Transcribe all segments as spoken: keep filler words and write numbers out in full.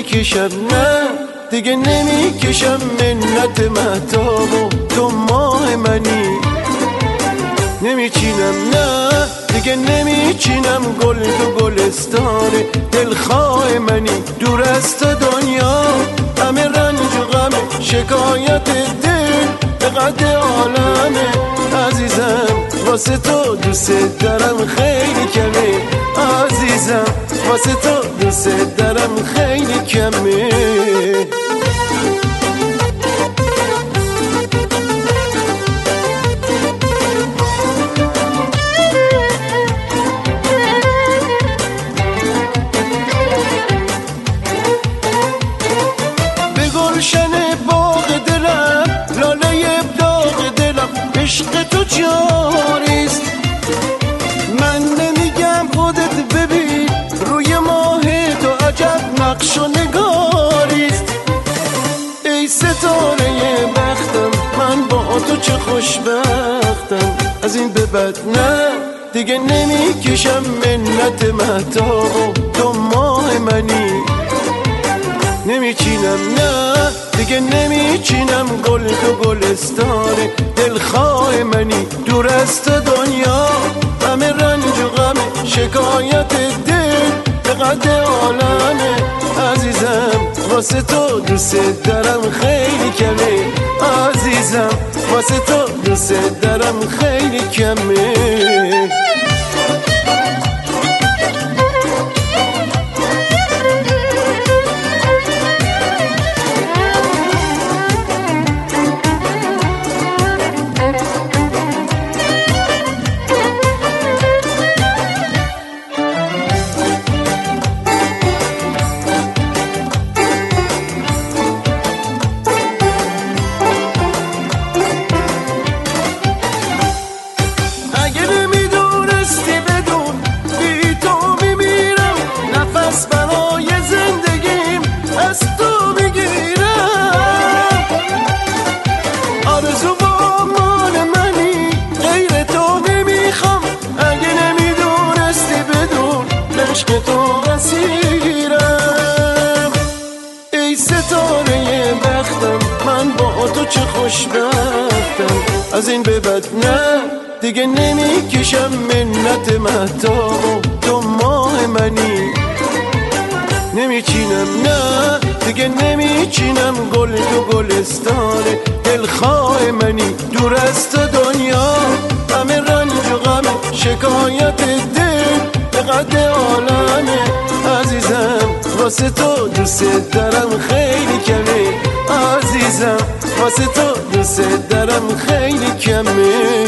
نمیکشم، نه دیگه نمیکشم منت مهتاب و تو ماه منی. نمیچینم، نه دیگه نمیچینم گل تو گلستان دلخواه منی. دور از تو دنیا همه رنج و غم شکایت دل به قد عالمه. عزیزم واسه تو دوست دارم خیلی کمه، عزیزم واسه تو دوست دارم خیلی کمه. گلشن باغ دلم، لاله باغ دلم، عشق تو جاریست. من نمیگم خودت ببین روی ماه تو عجب نقش و نگاریست. ای ستاره بختم من با تو چه خوشبختم. از این به بعد نه دیگه نمیکشم منت مهتاب تو ماه منی. نمیچینم، نه دیگه نمیچینم گل تو گلستان دلخواه منی. دور از تو دنیا همه رنج و غم شکایت دل به قد عالمه. عزیزم واسه تو دوست دارم خیلی کمه، عزیزم واسه تو دوست دارم خیلی کمه. عشق تو اسیرم، ای ستاره بختم من با تو چه خوشبختم. از این به بعد نه دیگه نمیکشم منت مهتاب تو ماه منی. نمیچینم، نه دیگه نمیچینم گل تو گلستان دلخواه منی. دور از تو دنیا همه رنج و غم شکایت دل به قد عالمه. عزیزم واسه تو دوست دارم خیلی کمه، عزیزم واسه تو دوست دارم خیلی کمه.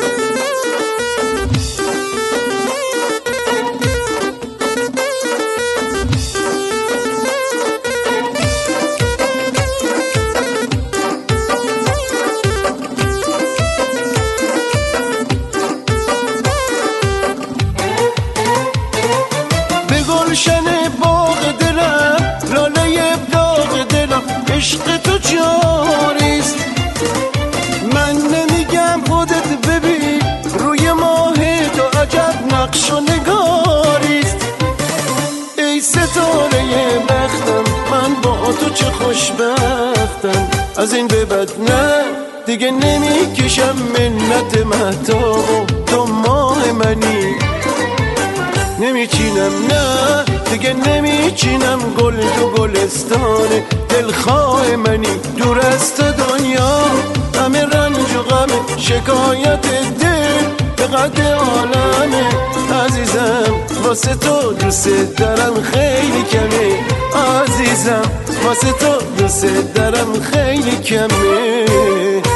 گلشن باغ دلم، لاله باغ دلم، عشق تو جاریست. من نمیگم خودت ببین روی ماه تو عجب نقش و نگاریست. ای ستاره بختم من با تو چه خوشبختم. از این به بعد نه دیگه نمیکشم منت مهتاب تو ماه منی. نمیچینم، نه دیگه نمیچینم گل تو گلستان دلخواه منی. دور از تو دنیا همه رنج و غم شکایت دل به قد عالمه. عزیزم واسه تو دوست دارم خیلی کمه، عزیزم واسه تو دوست دارم خیلی کمه.